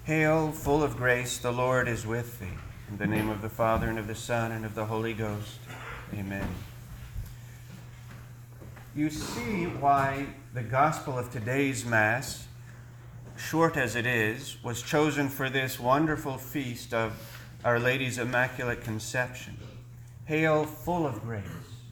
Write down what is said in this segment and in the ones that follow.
Hail, full of grace, the Lord is with thee. In the name of the Father, and of the Son, and of the Holy Ghost. Amen. You see why the gospel of today's Mass, short as it is, was chosen for this wonderful feast of Our Lady's Immaculate Conception. Hail, full of grace.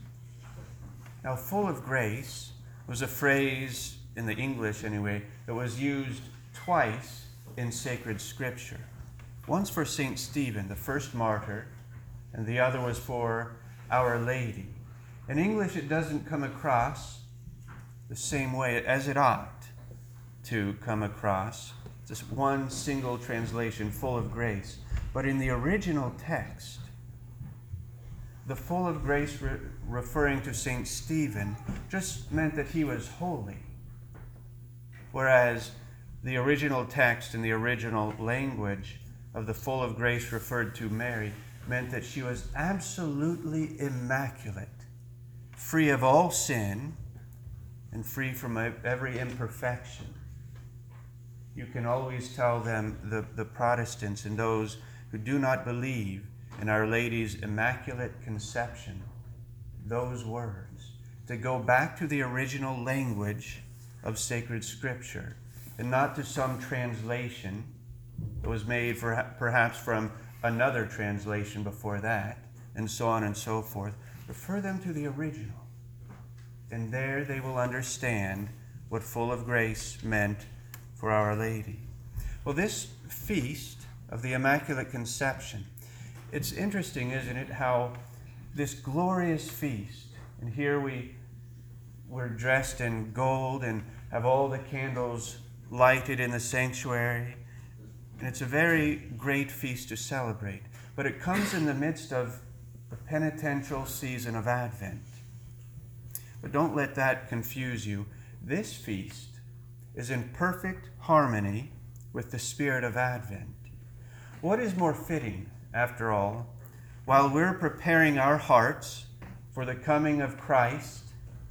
Now, full of grace was a phrase, in the English anyway, that was used twice in sacred scripture. Once for St. Stephen, the first martyr, and the other was for Our Lady. In English, it doesn't come across the same way as it ought to come across. Just one single translation, full of grace. But in the original text, the full of grace referring to St. Stephen just meant that he was holy. Whereas the original text in the original language of the full of grace referred to Mary meant that she was absolutely immaculate, free of all sin, and free from every imperfection. You can always tell them, the Protestants and those who do not believe in Our Lady's Immaculate Conception, those words, to go back to the original language of sacred Scripture, and not to some translation that was made perhaps from another translation before that, and so on and so forth. Refer them to the original, and there they will understand what full of grace meant for Our Lady. Well, this feast of the Immaculate Conception, it's interesting, isn't it, how this glorious feast, and here we're dressed in gold and have all the candles lighted in the sanctuary, and it's a very great feast to celebrate. But it comes in the midst of the penitential season of Advent. But don't let that confuse you. This feast is in perfect harmony with the spirit of Advent. What is more fitting, after all, while we're preparing our hearts for the coming of Christ,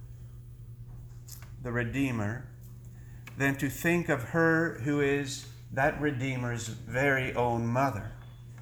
the Redeemer, than to think of her who is that Redeemer's very own mother.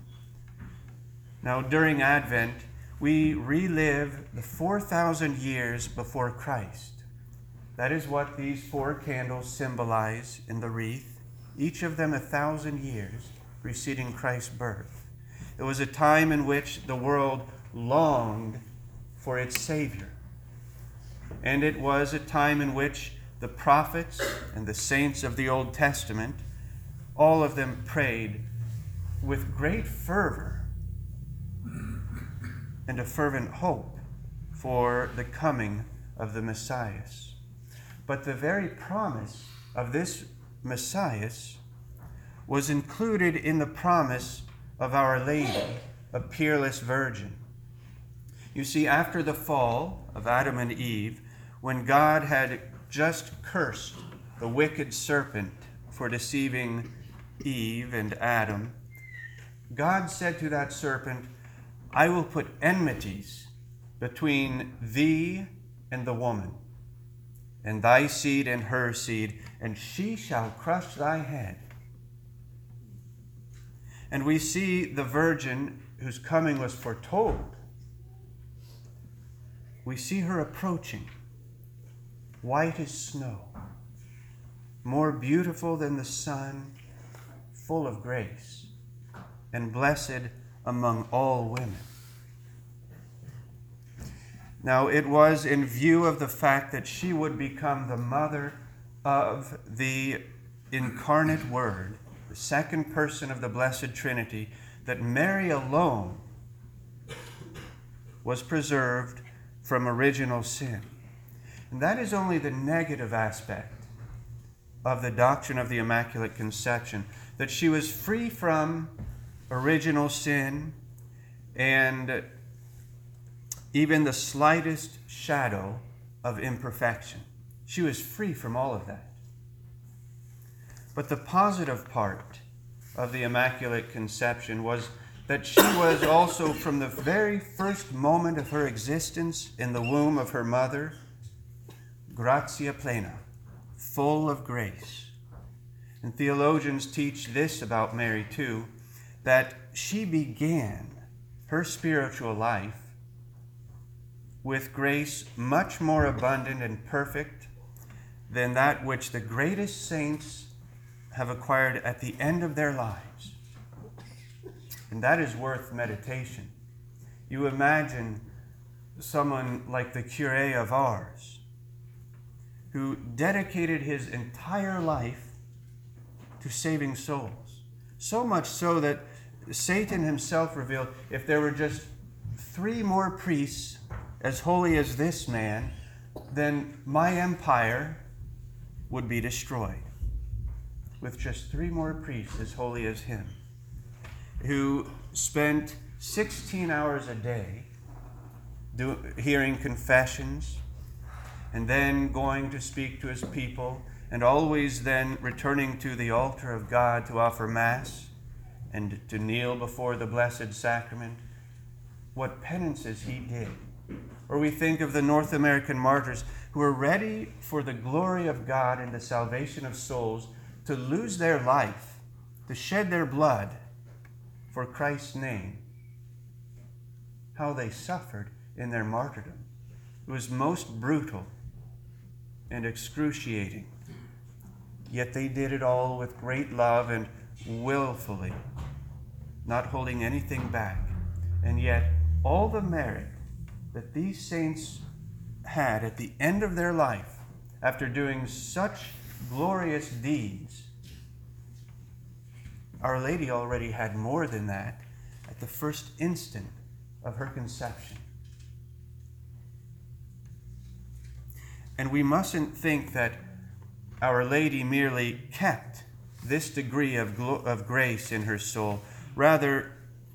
Now, during Advent, we relive the 4,000 years before Christ. That is what these 4 candles symbolize in the wreath, each of them 1,000 years preceding Christ's birth. It was a time in which the world longed for its Savior. And it was a time in which the prophets and the saints of the Old Testament, all of them prayed with great fervor and a fervent hope for the coming of the Messiah. But the very promise of this Messiah was included in the promise of Our Lady, a peerless virgin. You see, after the fall of Adam and Eve, when God had just cursed the wicked serpent for deceiving Eve and Adam, God said to that serpent, I will put enmities between thee and the woman, and thy seed and her seed, and she shall crush thy head. And we see the virgin whose coming was foretold. We see her approaching, white as snow, more beautiful than the sun, full of grace, and blessed among all women. Now, it was in view of the fact that she would become the mother of the incarnate Word, the second person of the Blessed Trinity, that Mary alone was preserved from original sin. And that is only the negative aspect of the doctrine of the Immaculate Conception, that she was free from original sin and even the slightest shadow of imperfection. She was free from all of that. But the positive part of the Immaculate Conception was that she was also, from the very first moment of her existence in the womb of her mother, gratia plena, full of grace. And theologians teach this about Mary too, that she began her spiritual life with grace much more abundant and perfect than that which the greatest saints have acquired at the end of their lives. And that is worth meditation. You imagine someone like the curé of Ars, who dedicated his entire life to saving souls. So much so that Satan himself revealed, if there were just 3 more priests as holy as this man, then my empire would be destroyed. With just 3 more priests as holy as him, who spent 16 hours a day hearing confessions, and then going to speak to his people, and always then returning to the altar of God to offer Mass and to kneel before the Blessed Sacrament. What penances he did. Or we think of the North American martyrs who were ready for the glory of God and the salvation of souls to lose their life, to shed their blood for Christ's name. How they suffered in their martyrdom. It was most brutal and excruciating. Yet they did it all with great love and willfully, not holding anything back. And yet all the merit that these saints had at the end of their life, after doing such glorious deeds, Our Lady already had more than that at the first instant of her conception. And we mustn't think that Our Lady merely kept this degree of grace in her soul. Rather,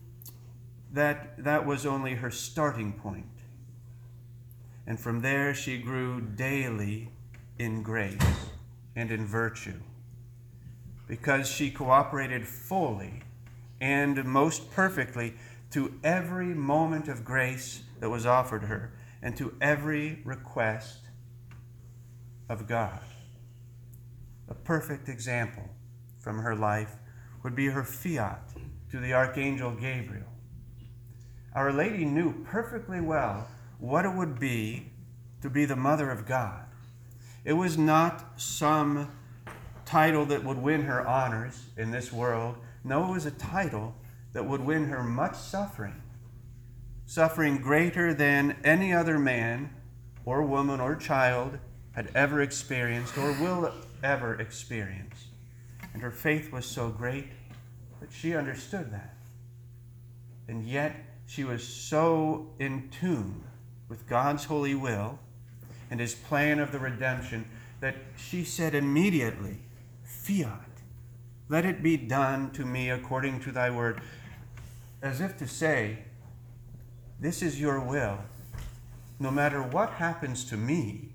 that was only her starting point. And from there she grew daily in grace and in virtue, because she cooperated fully and most perfectly to every moment of grace that was offered her and to every request of God. A perfect example from her life would be her fiat to the Archangel Gabriel. Our Lady knew perfectly well what it would be to be the Mother of God. It was not some title that would win her honors in this world. No, it was a title that would win her much suffering. Suffering greater than any other man or woman or child had ever experienced or will ever experience. And her faith was so great that she understood that. And yet she was so in tune with God's holy will and his plan of the redemption that she said immediately, "Fiat, let it be done to me according to thy word," as if to say, this is your will. No matter what happens to me,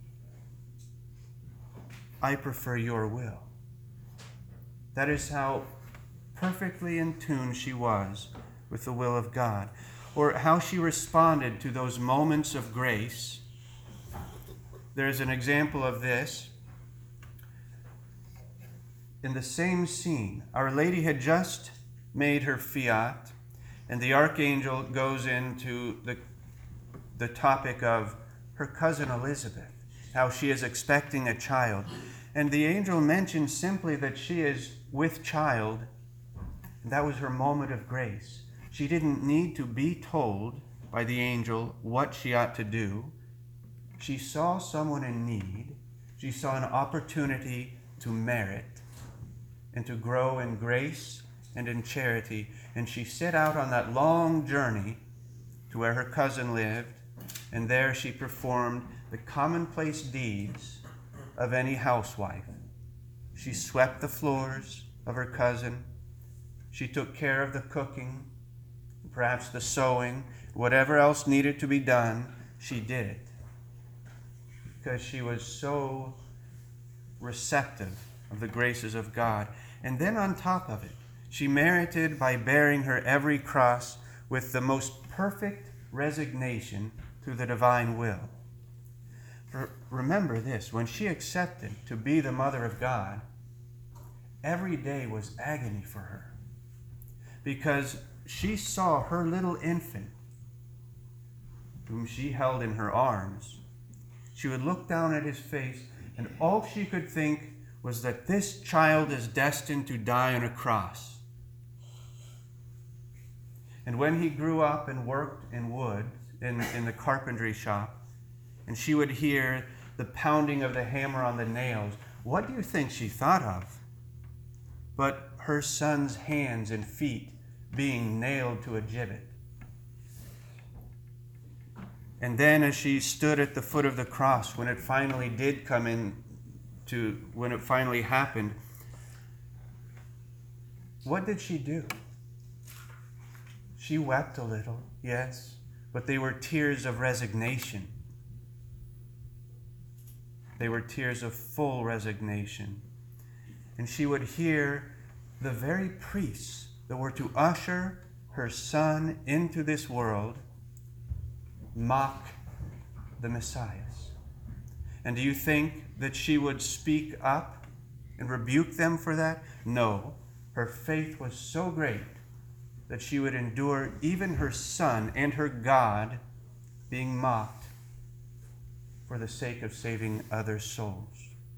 I prefer your will. That is how perfectly in tune she was with the will of God, or how she responded to those moments of grace. There's an example of this. In the same scene, Our Lady had just made her fiat, and the archangel goes into the topic of her cousin Elizabeth, how she is expecting a child. And the angel mentions simply that she is with child, and that was her moment of grace. She didn't need to be told by the angel what she ought to do. She saw someone in need. She saw an opportunity to merit and to grow in grace and in charity. And she set out on that long journey to where her cousin lived, and there she performed the commonplace deeds of any housewife. She swept the floors of her cousin. She took care of the cooking, perhaps the sewing, whatever else needed to be done, she did it. Because she was so receptive of the graces of God. And then on top of it, she merited by bearing her every cross with the most perfect resignation to the divine will. Remember this, when she accepted to be the Mother of God, every day was agony for her, because she saw her little infant, whom she held in her arms. She would look down at his face, and all she could think was that this child is destined to die on a cross. And when he grew up and worked in wood, in the carpentry shop, and she would hear the pounding of the hammer on the nails, what do you think she thought of? But her son's hands and feet being nailed to a gibbet. And then as she stood at the foot of the cross, when it finally did come in, when it finally happened, what did she do? She wept a little, yes, but they were tears of resignation. They were tears of full resignation. And she would hear the very priests that were to usher her son into this world mock the Messiah. And do you think that she would speak up and rebuke them for that? No. Her faith was so great that she would endure even her son and her God being mocked for the sake of saving other souls.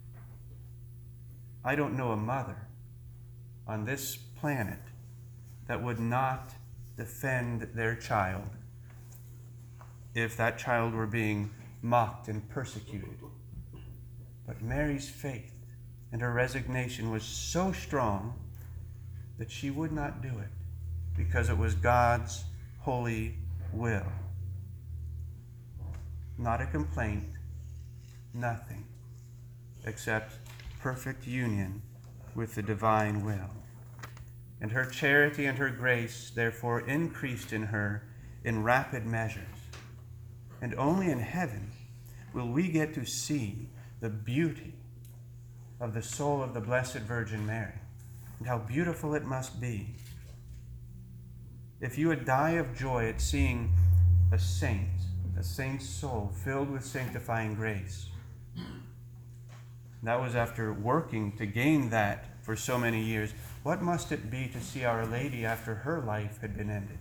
I don't know a mother on this planet that would not defend their child if that child were being mocked and persecuted. But Mary's faith and her resignation was so strong that she would not do it because it was God's holy will. Not a complaint, nothing, except perfect union with the divine will. And her charity and her grace, therefore, increased in her in rapid measures. And only in heaven will we get to see the beauty of the soul of the Blessed Virgin Mary, and how beautiful it must be. If you would die of joy at seeing a saint's soul filled with sanctifying grace, that was after working to gain that for so many years, what must it be to see Our Lady after her life had been ended?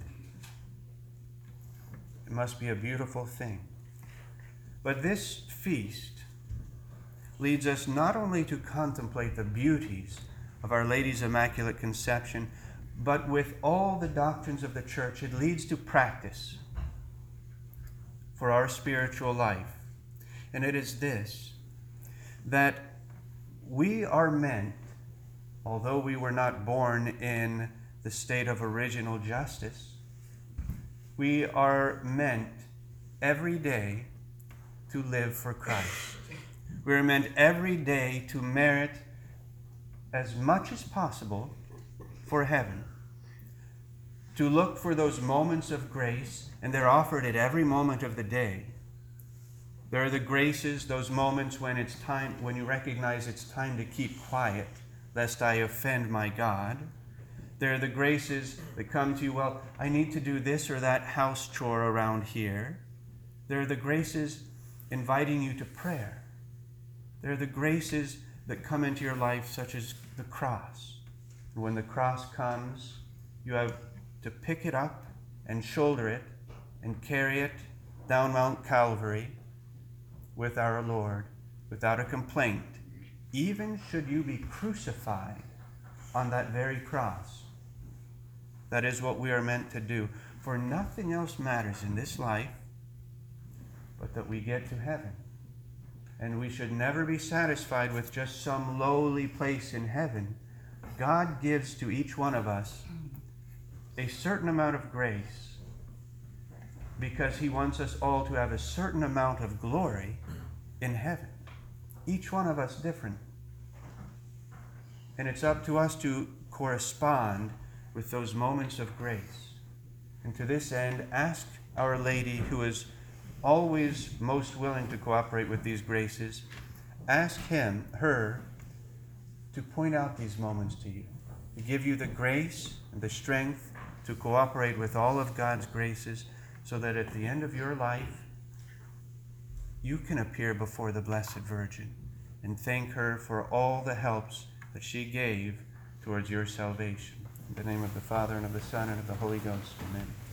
It must be a beautiful thing. But this feast leads us not only to contemplate the beauties of Our Lady's Immaculate Conception, but with all the doctrines of the Church, it leads to practice for our spiritual life. And it is this, that we are meant, although we were not born in the state of original justice, we are meant every day to live for Christ. We are meant every day to merit as much as possible for heaven. To look for those moments of grace, and they're offered at every moment of the day. There are the graces, those moments when it's time, when you recognize it's time to keep quiet, lest I offend my God. There are the graces that come to you, well, I need to do this or that house chore around here. There are the graces inviting you to prayer. There are the graces that come into your life, such as the cross. And when the cross comes, you have to pick it up and shoulder it and carry it down Mount Calvary with our Lord without a complaint, even should you be crucified on that very cross. That is what we are meant to do. For nothing else matters in this life but that we get to heaven. And we should never be satisfied with just some lowly place in heaven. God gives to each one of us a certain amount of grace because he wants us all to have a certain amount of glory in heaven. Each one of us different. And it's up to us to correspond with those moments of grace. And to this end, ask Our Lady, who is always most willing to cooperate with these graces, ask her to point out these moments to you, to give you the grace and the strength to cooperate with all of God's graces, so that at the end of your life, you can appear before the Blessed Virgin and thank her for all the helps that she gave towards your salvation. In the name of the Father, and of the Son, and of the Holy Ghost. Amen.